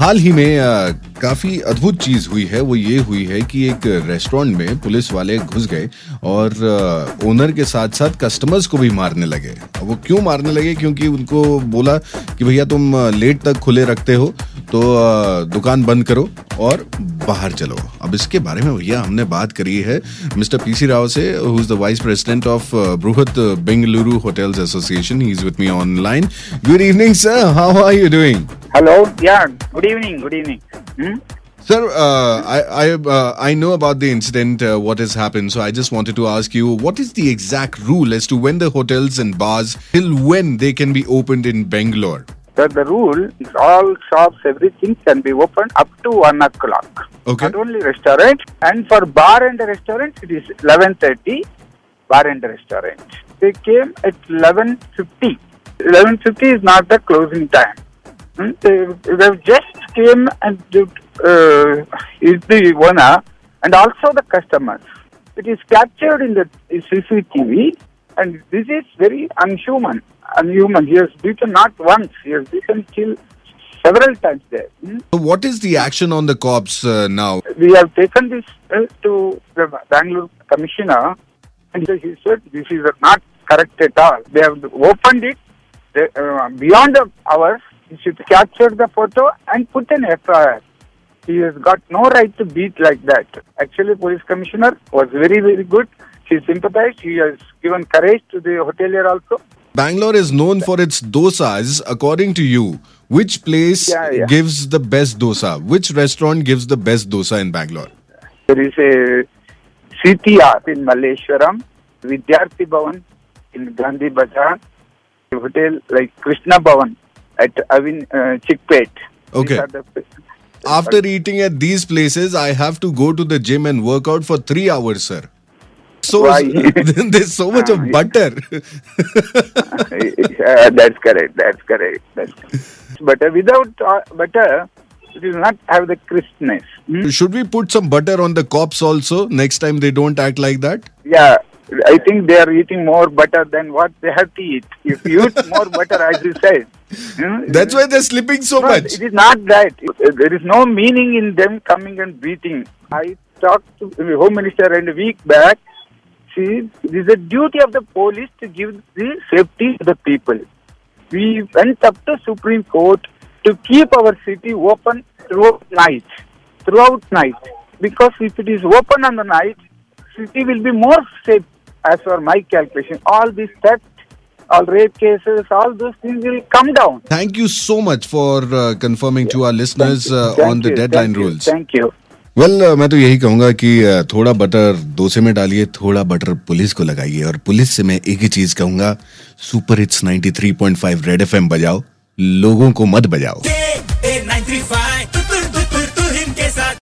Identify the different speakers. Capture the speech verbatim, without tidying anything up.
Speaker 1: हाल ही में आ, काफी अद्भुत चीज हुई है। वो ये हुई है कि एक रेस्टोरेंट में पुलिस वाले घुस गए और आ, ओनर के साथ साथ कस्टमर्स को भी मारने लगे। वो क्यों मारने लगे? क्योंकि उनको बोला कि भैया तुम लेट तक खुले रखते हो तो आ, दुकान बंद करो और बाहर चलो। अब इसके बारे में भैया हमने बात करी है मिस्टर पीसी राव से, who is the vice president of Bruhat Bengaluru hotels association. He is with me online. Good evening sir, how are you doing?
Speaker 2: Hello, yeah, good evening, good evening. Hmm?
Speaker 1: Sir, uh, I I uh, I know about the incident, uh, what has happened. So I just wanted to ask you, what is the exact rule as to when the hotels and bars, till when they can be opened in Bangalore?
Speaker 2: So the rule is all shops, everything can be opened up to one o'clock.
Speaker 1: Okay.
Speaker 2: Not only restaurant, and for bar and restaurant it is eleven thirty. Bar and restaurant. They came at eleven fifty. Eleven fifty is not the closing time. Hmm? They, they just came and uh, is the owner and also the customers. It is captured in the C C T V, and this is very unhuman. Unhuman. He has beaten not once. He has beaten till several times there. Hmm?
Speaker 1: So what is the action on the cops uh, now?
Speaker 2: We have taken this uh, to the Bangalore commissioner, and he said this is not correct at all. They have opened it they, uh, beyond the hours. He should capture the photo and put an F I R. He has got no right to beat like that. Actually, police commissioner was very, very good. He sympathized. He has given courage to the hotelier also.
Speaker 1: Bangalore is known for its dosas. According to you, which place
Speaker 2: Yeah, yeah.
Speaker 1: gives the best dosa? Which restaurant gives the best dosa in Bangalore?
Speaker 2: There is a C T R in Malleshwaram, Vidyarthi Bhavan in Gandhi Bazaar, a hotel like Krishna Bhavan at Avin uh, Chickpet.
Speaker 1: Okay.
Speaker 2: The,
Speaker 1: After eating at these places, I have to go to the gym and work out for three hours, sir. So
Speaker 2: Why?
Speaker 1: there's so much of butter.
Speaker 2: uh, that's correct. That's correct. That's correct. But uh, without uh, butter, it will not have the crispness. Hmm?
Speaker 1: Should we put some butter on the cops also next time they don't act like that?
Speaker 2: Yeah. I think they are eating more butter than what they have to eat. If you eat more butter, as you said. You know,
Speaker 1: That's why they're slipping so
Speaker 2: no,
Speaker 1: much.
Speaker 2: It is not that. There is no meaning in them coming and beating. I talked to the Home Minister and a week back. See, it is a duty of the police to give the safety to the people. We went up to Supreme Court to keep our city open throughout night. Throughout night. Because if it is open on the night, city will be more safe as per my calculation. All these theft, all rape cases, all those things will come down.
Speaker 1: Thank you so much for uh, confirming to our listeners uh,
Speaker 2: Thank
Speaker 1: on the
Speaker 2: you,
Speaker 1: deadline
Speaker 2: thank you,
Speaker 1: rules.
Speaker 2: Thank you.
Speaker 1: Well well, uh, मैं तो यही कहूंगा कि uh, थोड़ा butter डोसे में डालिए, थोड़ा बटर पुलिस को लगाइए। और पुलिस से मैं एक ही चीज कहूंगा, super hits ninety three point five red FM बजाओ, लोगों को मत बजाओ।